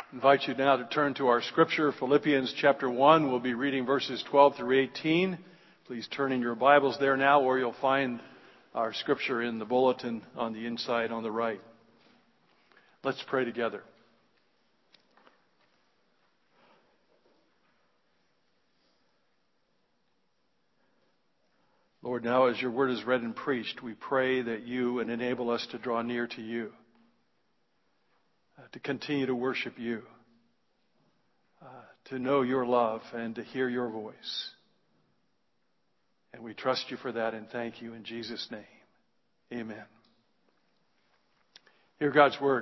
I invite you now to turn to our scripture, Philippians chapter 1. We'll be reading verses 12 through 18. Please turn in your Bibles there now, or you'll find our scripture in the bulletin on the inside on the right. Let's pray together. Lord, now as your word is read and preached, we pray that you would enable us to draw near to you, to continue to worship you, to know your love and to hear your voice. And we trust you for that and thank you in Jesus' name. Amen. Hear God's word.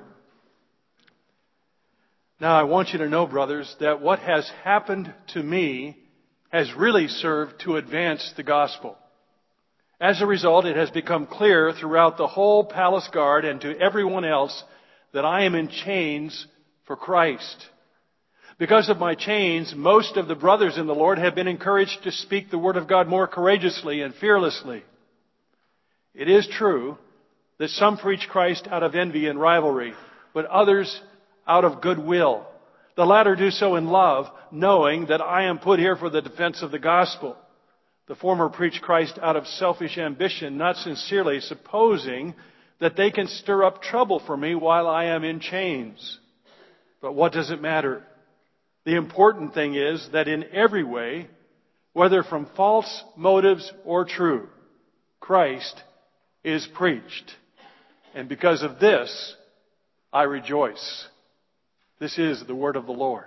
Now I want you to know, brothers, that what has happened to me has really served to advance the gospel. As a result, it has become clear throughout the whole palace guard and to everyone else that I am in chains for Christ. Because of my chains, most of the brothers in the Lord have been encouraged to speak the word of God more courageously and fearlessly. It is true that some preach Christ out of envy and rivalry, but others out of goodwill. The latter do so in love, knowing that I am put here for the defense of the gospel. The former preach Christ out of selfish ambition, not sincerely, supposing that they can stir up trouble for me while I am in chains. But what does it matter? The important thing is that in every way, whether from false motives or true, Christ is preached. And because of this, I rejoice. This is the word of the Lord.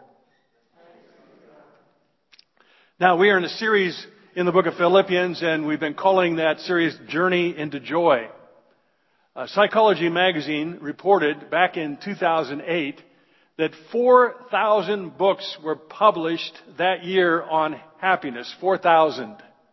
Now, we are in a series in the book of Philippians, and we've been calling that series Journey into Joy. Psychology Magazine reported back in 2008 that 4,000 books were published that year on happiness. 4,000.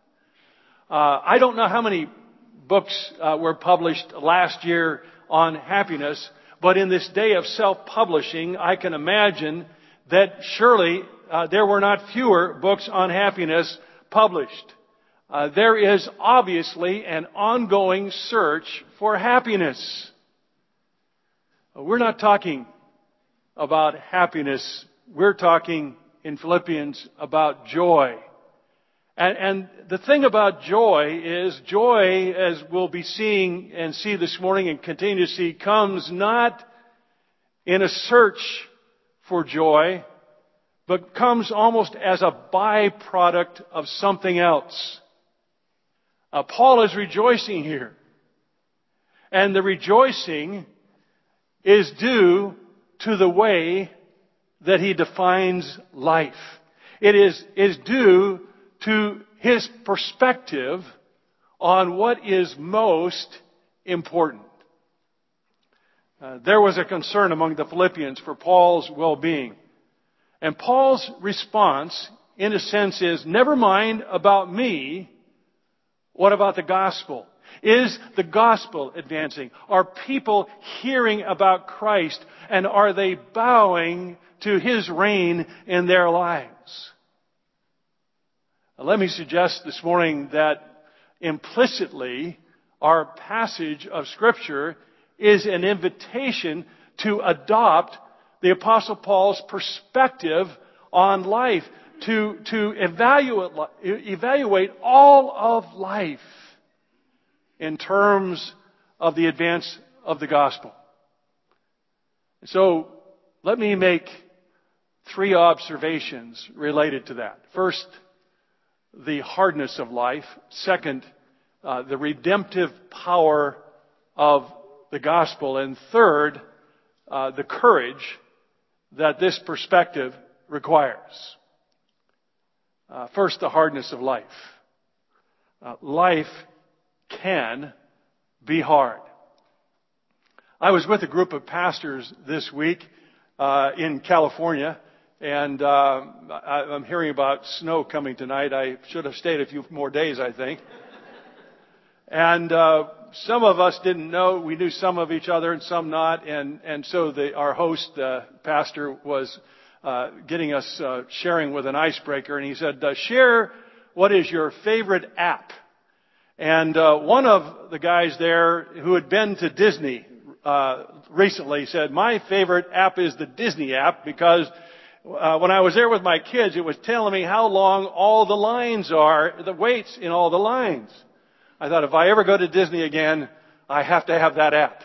I don't know how many books were published last year on happiness, but in this day of self-publishing, I can imagine that surely there were not fewer books on happiness published. There is obviously an ongoing search for happiness. We're not talking about happiness. We're talking in Philippians about joy. And the thing about joy is joy, as we'll be seeing and see this morning and continue to see, comes not in a search for joy, but comes almost as a byproduct of something else. Paul is rejoicing here. And the rejoicing is due to the way that he defines life. It is due to his perspective on what is most important. There was a concern among the Philippians for Paul's well-being. And Paul's response, in a sense, is, never mind about me. What about the gospel? Is the gospel advancing? Are people hearing about Christ? And are they bowing to his reign in their lives? Let me suggest this morning that implicitly our passage of Scripture is an invitation to adopt the Apostle Paul's perspective on life, to evaluate all of life in terms of the advance of the gospel. So let me make 3 observations related to that. First, the hardness of life. Second, the redemptive power of the gospel. And third, the courage that this perspective requires. First, the hardness of life. Life can be hard. I was with a group of pastors this week in California, and I'm hearing about snow coming tonight. I should have stayed a few more days, I think. And some of us didn't know. We knew some of each other and some not. And so our host, pastor, was getting us sharing with an icebreaker. And he said, share what is your favorite app. And one of the guys there who had been to Disney recently said, my favorite app is the Disney app because when I was there with my kids, it was telling me how long all the lines are, the waits in all the lines. I thought, if I ever go to Disney again, I have to have that app.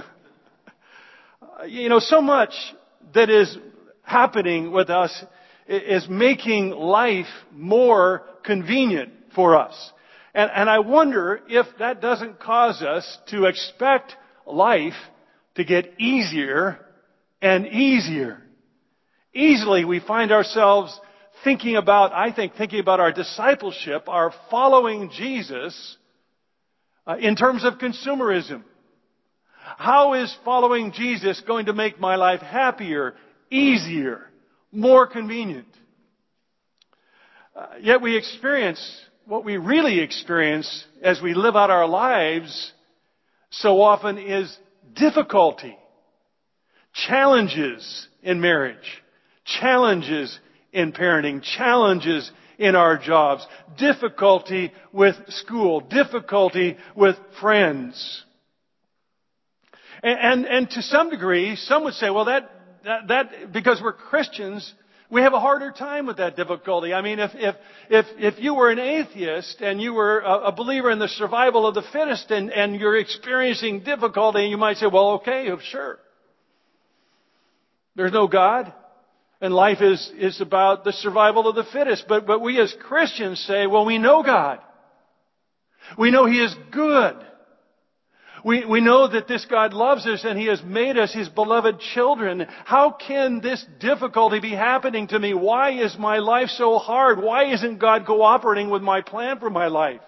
So much that is happening with us is making life more convenient for us. And I wonder if that doesn't cause us to expect life to get easier and easier. Easily we find ourselves thinking about our discipleship, our following Jesus, in terms of consumerism. How is following Jesus going to make my life happier, easier, more convenient? Yet we experience what we really experience as we live out our lives so often is difficulty, challenges in marriage, challenges in parenting, challenges in our jobs, difficulty with school, difficulty with friends. And to some degree, some would say, well, that because we're Christians, we have a harder time with that difficulty. I mean, if you were an atheist and you were a believer in the survival of the fittest and you're experiencing difficulty, you might say, well, okay, sure. There's no God. And life is about the survival of the fittest. But we as Christians say, well, we know God. We know He is good. We know that this God loves us and He has made us His beloved children. How can this difficulty be happening to me? Why is my life so hard? Why isn't God cooperating with my plan for my life?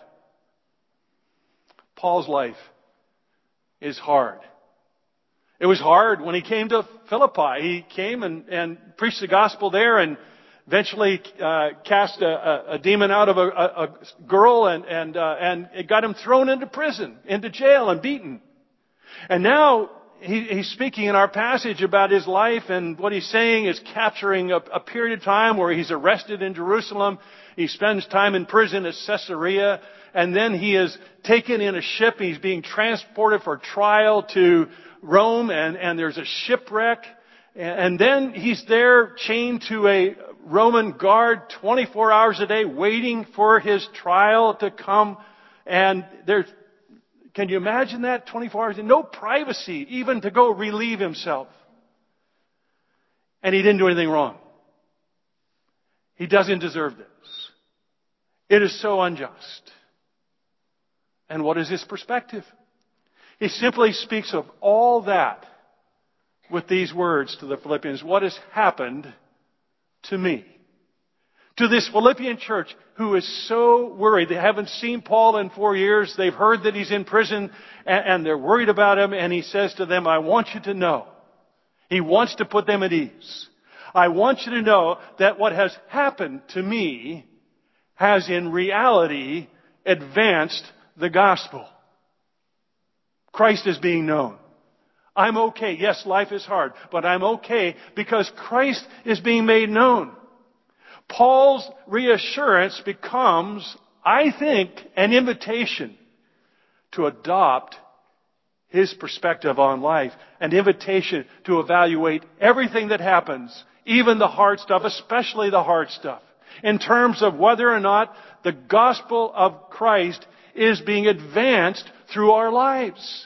Paul's life is hard. It was hard when he came to Philippi. He came and preached the gospel there and eventually cast a demon out of a girl and it got him thrown into prison, into jail and beaten. And now he's speaking in our passage about his life, and what he's saying is capturing a period of time where he's arrested in Jerusalem. He spends time in prison at Caesarea, and then he is taken in a ship. He's being transported for trial to Rome, and there's a shipwreck. And then he's there chained to a Roman guard 24 hours a day waiting for his trial to come. And can you imagine that? 24 hours, no privacy, even to go relieve himself. And he didn't do anything wrong. He doesn't deserve this. It is so unjust. And what is his perspective? He simply speaks of all that with these words to the Philippians. What has happened to me? To this Philippian church who is so worried. They haven't seen Paul in 4 years. They've heard that he's in prison and they're worried about him. And he says to them, I want you to know. He wants to put them at ease. I want you to know that what has happened to me has in reality advanced the gospel. Christ is being known. I'm okay. Yes, life is hard, but I'm okay because Christ is being made known. Paul's reassurance becomes, I think, an invitation to adopt his perspective on life, an invitation to evaluate everything that happens, even the hard stuff, especially the hard stuff, in terms of whether or not the gospel of Christ is being advanced through our lives.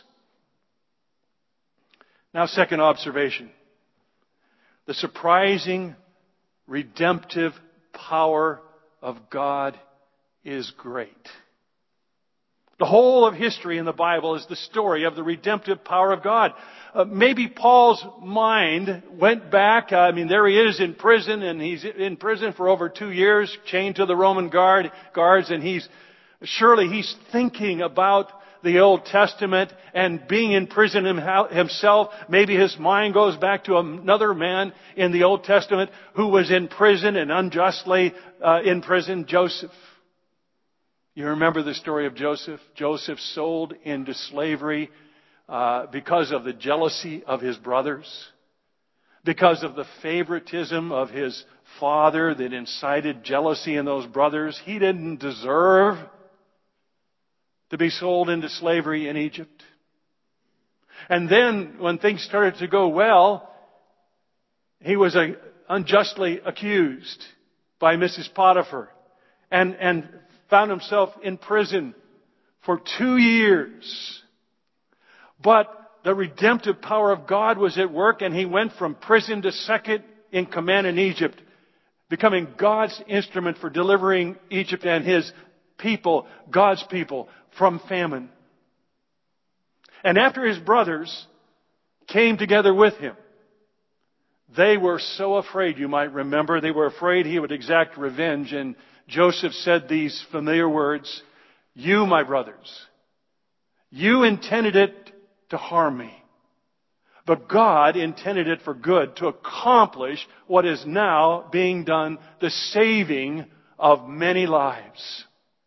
Now, second observation. The surprising, redemptive power of God is great. The whole of history in the Bible is the story of the redemptive power of God. Maybe Paul's mind went back. There he is in prison, and he's in prison for over 2 years, chained to the Roman guards, and he's thinking about the Old Testament and being in prison himself. Maybe his mind goes back to another man in the Old Testament who was in prison and unjustly in prison, Joseph. You remember the story of Joseph? Joseph sold into slavery because of the jealousy of his brothers, because of the favoritism of his father that incited jealousy in those brothers. He didn't deserve to be sold into slavery in Egypt. And then when things started to go well, he was unjustly accused by Mrs. Potiphar and found himself in prison for 2 years. But the redemptive power of God was at work, and he went from prison to second in command in Egypt, becoming God's instrument for delivering Egypt and his people, God's people, from famine. And after his brothers came together with him, they were so afraid, you might remember. They were afraid he would exact revenge. And Joseph said these familiar words, "You, my brothers, you intended it to harm me. But God intended it for good, to accomplish what is now being done, the saving of many lives."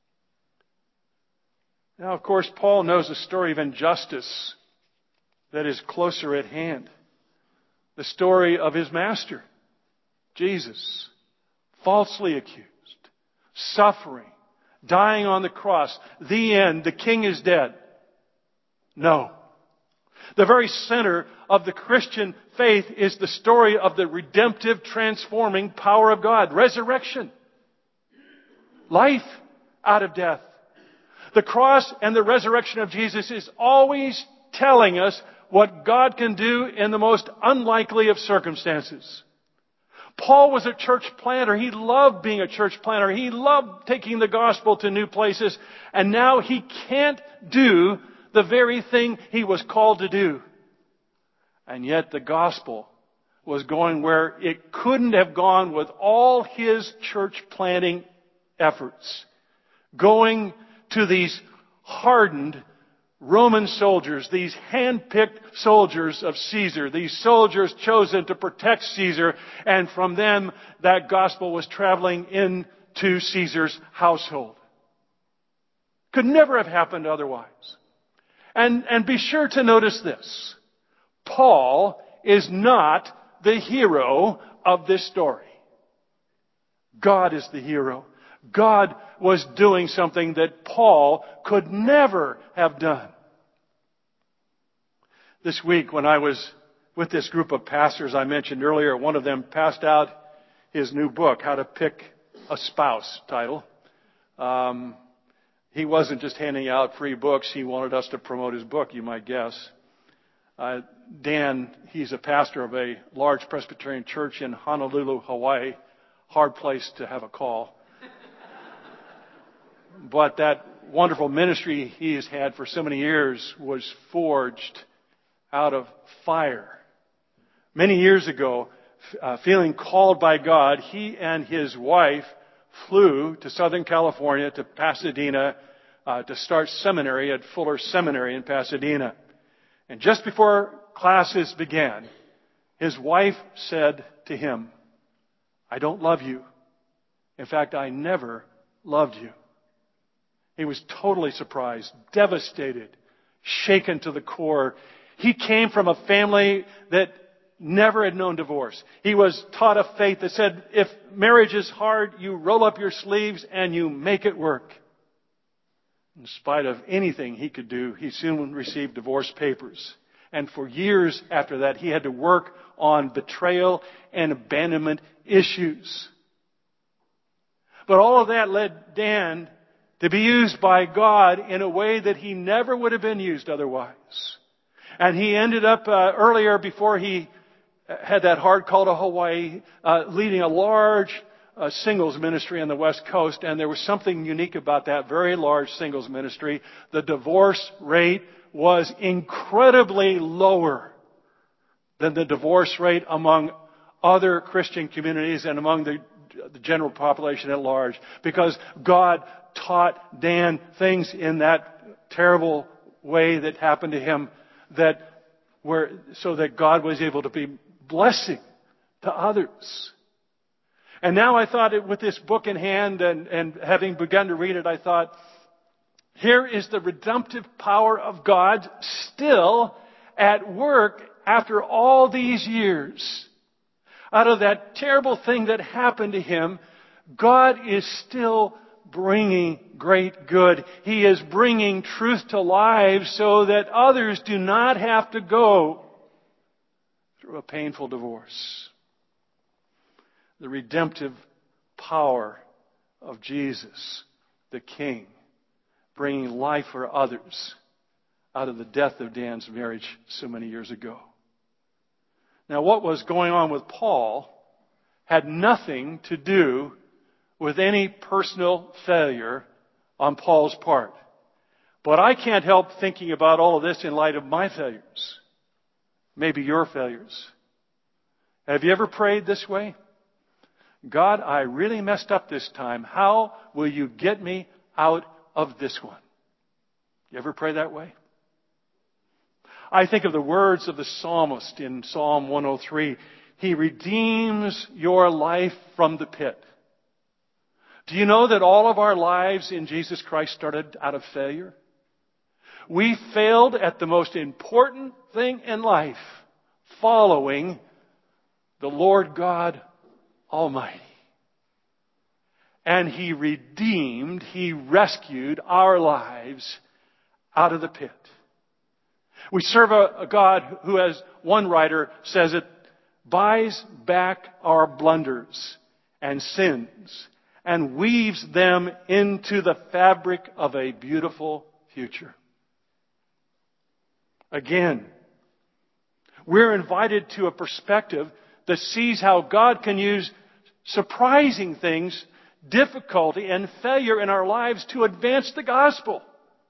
Now, of course, Paul knows a story of injustice that is closer at hand. The story of his master, Jesus, falsely accused, suffering, dying on the cross. The end, the king is dead. No. The very center of the Christian faith is the story of the redemptive, transforming power of God. Resurrection. Life out of death. The cross and the resurrection of Jesus is always telling us what God can do in the most unlikely of circumstances. Paul was a church planter. He loved being a church planter. He loved taking the gospel to new places. And now he can't do the very thing he was called to do. And yet the gospel was going where it couldn't have gone with all his church planting efforts. Going to these hardened Roman soldiers, these hand-picked soldiers of Caesar, these soldiers chosen to protect Caesar, and from them that gospel was traveling into Caesar's household. Could never have happened otherwise. And be sure to notice this. Paul is not the hero of this story. God is the hero. God was doing something that Paul could never have done. This week, when I was with this group of pastors I mentioned earlier, one of them passed out his new book, How to Pick a Spouse title. He wasn't just handing out free books. He wanted us to promote his book, you might guess. Dan, he's a pastor of a large Presbyterian church in Honolulu, Hawaii. Hard place to have a call. But that wonderful ministry he has had for so many years was forged out of fire. Many years ago, feeling called by God, he and his wife flew to Southern California, to Pasadena, to start seminary at Fuller Seminary in Pasadena. And just before classes began, his wife said to him, "I don't love you. In fact, I never loved you." He was totally surprised, devastated, shaken to the core. He came from a family that never had known divorce. He was taught a faith that said, if marriage is hard, you roll up your sleeves and you make it work. In spite of anything he could do, he soon received divorce papers. And for years after that, he had to work on betrayal and abandonment issues. But all of that led Dan to be used by God in a way that he never would have been used otherwise. And he ended up earlier, before he had that hard call to Hawaii, leading a large singles ministry on the West Coast. And there was something unique about that very large singles ministry. The divorce rate was incredibly lower than the divorce rate among other Christian communities and among the general population at large. Because God taught Dan things in that terrible way that happened to him so that God was able to be blessing to others. And now I thought, with this book in hand and having begun to read it, I thought, here is the redemptive power of God still at work after all these years. Out of that terrible thing that happened to him, God is still bringing great good. He is bringing truth to lives so that others do not have to go through a painful divorce. The redemptive power of Jesus, the King, bringing life for others out of the death of Dan's marriage so many years ago. Now, what was going on with Paul had nothing to do with any personal failure on Paul's part. But I can't help thinking about all of this in light of my failures. Maybe your failures. Have you ever prayed this way? God, I really messed up this time. How will you get me out of this one? You ever pray that way? I think of the words of the psalmist in Psalm 103. He redeems your life from the pit. Do you know that all of our lives in Jesus Christ started out of failure? We failed at the most important thing in life, following the Lord God Almighty. And He redeemed, He rescued our lives out of the pit. We serve a God who, as one writer says it, buys back our blunders and sins and weaves them into the fabric of a beautiful future. Again, we're invited to a perspective that sees how God can use surprising things, difficulty, and failure in our lives to advance the gospel.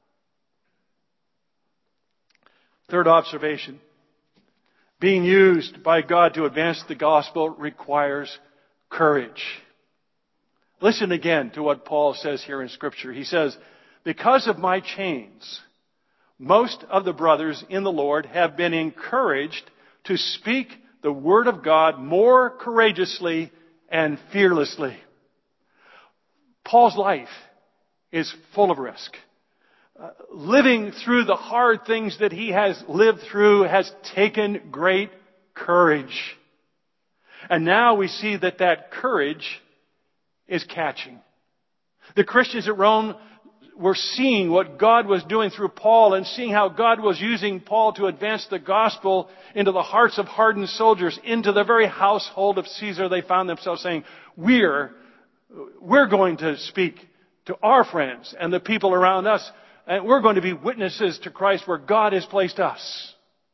Third observation. Being used by God to advance the gospel requires courage. Listen again to what Paul says here in Scripture. He says, because of my chains, most of the brothers in the Lord have been encouraged to speak the word of God more courageously and fearlessly. Paul's life is full of risk. Living through the hard things that he has lived through has taken great courage. And now we see that courage is catching. The Christians at Rome were seeing what God was doing through Paul and seeing how God was using Paul to advance the gospel into the hearts of hardened soldiers, into the very household of Caesar. They found themselves saying, we're going to speak to our friends and the people around us, and we're going to be witnesses to Christ where God has placed us.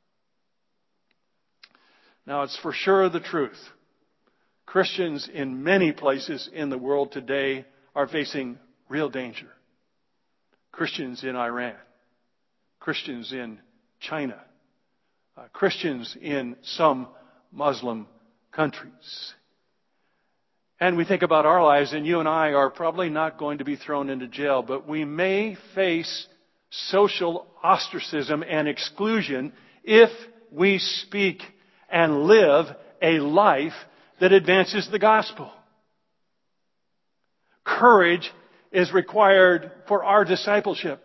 Now, it's for sure the truth. Christians in many places in the world today are facing real danger. Christians in Iran, Christians in China, Christians in some Muslim countries. And we think about our lives, and you and I are probably not going to be thrown into jail, but we may face social ostracism and exclusion if we speak and live a life that advances the gospel. Courage is required for our discipleship.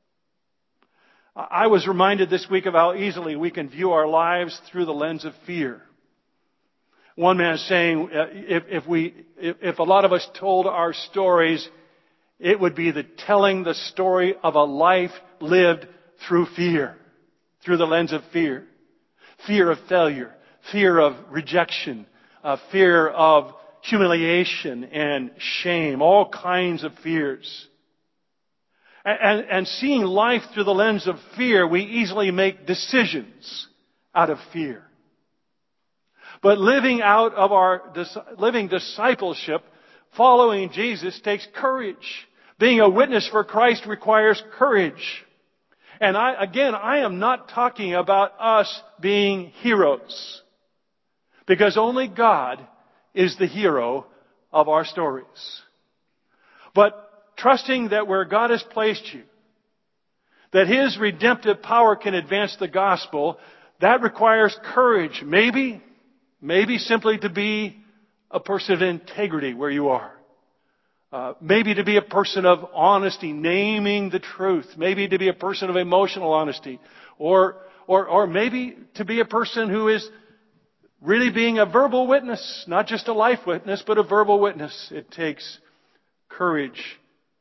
I was reminded this week of how easily we can view our lives through the lens of fear. One man is saying, if a lot of us told our stories, it would be telling the story of a life lived through fear, through the lens of fear. Fear of failure, fear of rejection, fear of humiliation and shame, all kinds of fears. And seeing life through the lens of fear, we easily make decisions out of fear. But living discipleship, following Jesus, takes courage. Being a witness for Christ requires courage. And I am not talking about us being heroes. Because only God is the hero of our stories. But trusting that where God has placed you, that His redemptive power can advance the gospel, that requires courage. Maybe simply to be a person of integrity where you are. Maybe to be a person of honesty, naming the truth. Maybe to be a person of emotional honesty. Or maybe to be a person who is really being a verbal witness, not just a life witness, but a verbal witness. It takes courage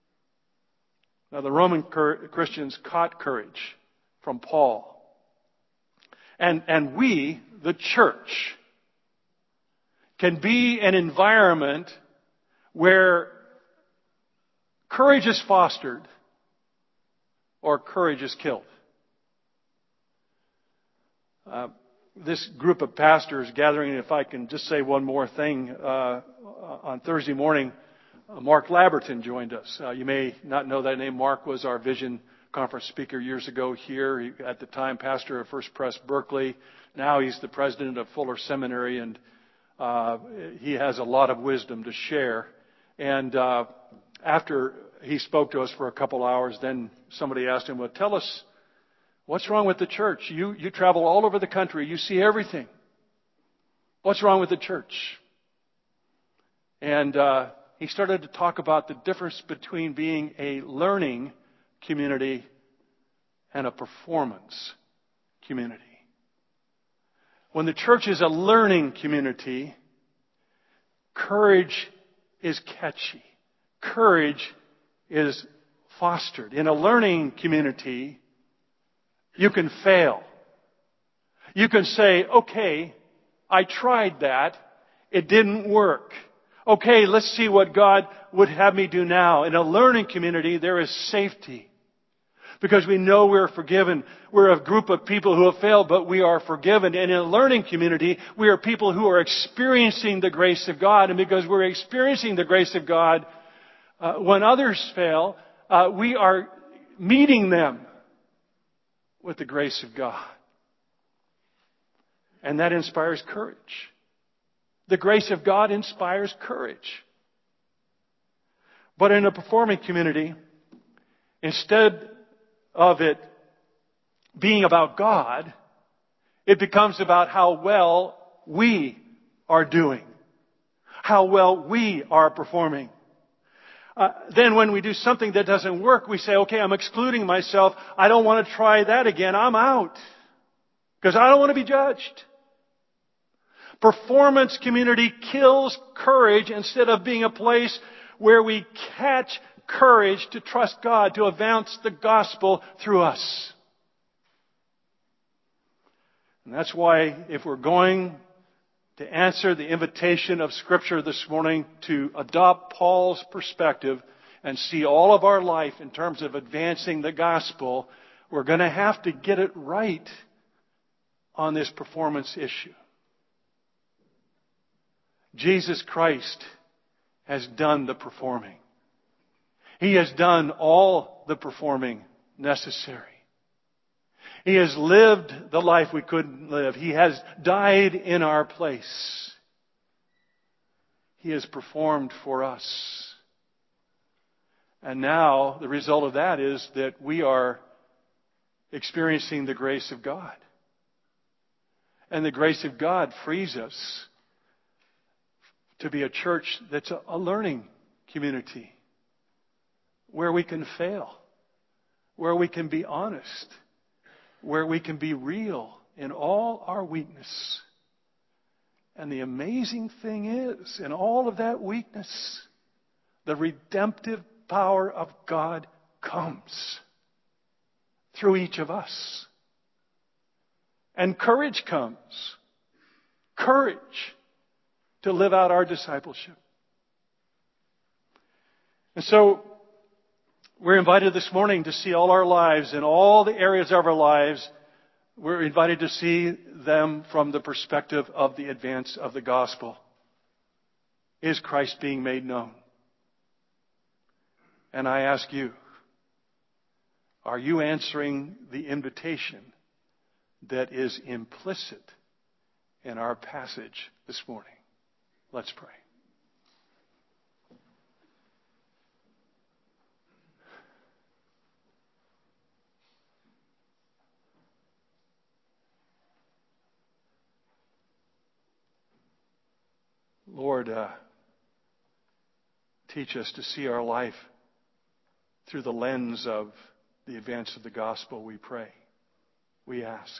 Now, the Roman Christians caught courage from Paul. And we, the church, can be an environment where courage is fostered or courage is killed. This group of pastors gathering, if I can just say one more thing, on Thursday morning, Mark Labberton joined us. You may not know that name. Mark was our Vision Conference speaker years ago here. He, at the time, pastor of First Pres Berkeley. Now he's the president of Fuller Seminary, and he has a lot of wisdom to share. And after he spoke to us for a couple hours, then somebody asked him, well, tell us, what's wrong with the church? You travel all over the country. You see everything. What's wrong with the church? And he started to talk about the difference between being a learning community and a performance community. When the church is a learning community, courage is catchy. Courage is fostered. In a learning community, you can fail. You can say, okay, I tried that. It didn't work. Okay, let's see what God would have me do now. In a learning community, there is safety. Because we know we're forgiven. We're a group of people who have failed, but we are forgiven. And in a learning community, we are people who are experiencing the grace of God. And because we're experiencing the grace of God, when others fail, we are meeting them with the grace of God. And that inspires courage. The grace of God inspires courage. But in a performing community, instead of it being about God, it becomes about how well we are doing. How well we are performing. Then when we do something that doesn't work, we say, okay, I'm excluding myself. I don't want to try that again. I'm out. Because I don't want to be judged. Performance community kills courage instead of being a place where we catch courage to trust God, to advance the gospel through us. And that's why if we're going to answer the invitation of Scripture this morning to adopt Paul's perspective and see all of our life in terms of advancing the gospel, we're going to have to get it right on this performance issue. Jesus Christ has done the performing. He has done all the performing necessary. He has lived the life we couldn't live. He has died in our place. He has performed for us. And now the result of that is that we are experiencing the grace of God. And the grace of God frees us to be a church that's a learning community where we can fail, where we can be honest, where we can be real in all our weakness. And the amazing thing is, in all of that weakness, the redemptive power of God comes through each of us. And courage comes. Courage to live out our discipleship. And so, we're invited this morning to see all our lives and all the areas of our lives. We're invited to see them from the perspective of the advance of the gospel. Is Christ being made known? And I ask you, are you answering the invitation that is implicit in our passage this morning? Let's pray. Lord, teach us to see our life through the lens of the advance of the gospel, we pray. We ask.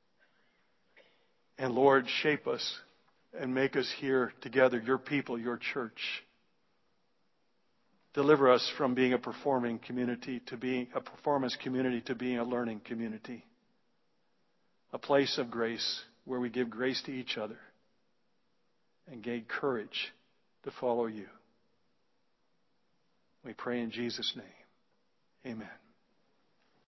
And Lord, shape us and make us here together, your people, your church, deliver us from being a performing community to being a performance community to being a learning community. A place of grace where we give grace to each other and gain courage to follow you. We pray in Jesus' name. Amen.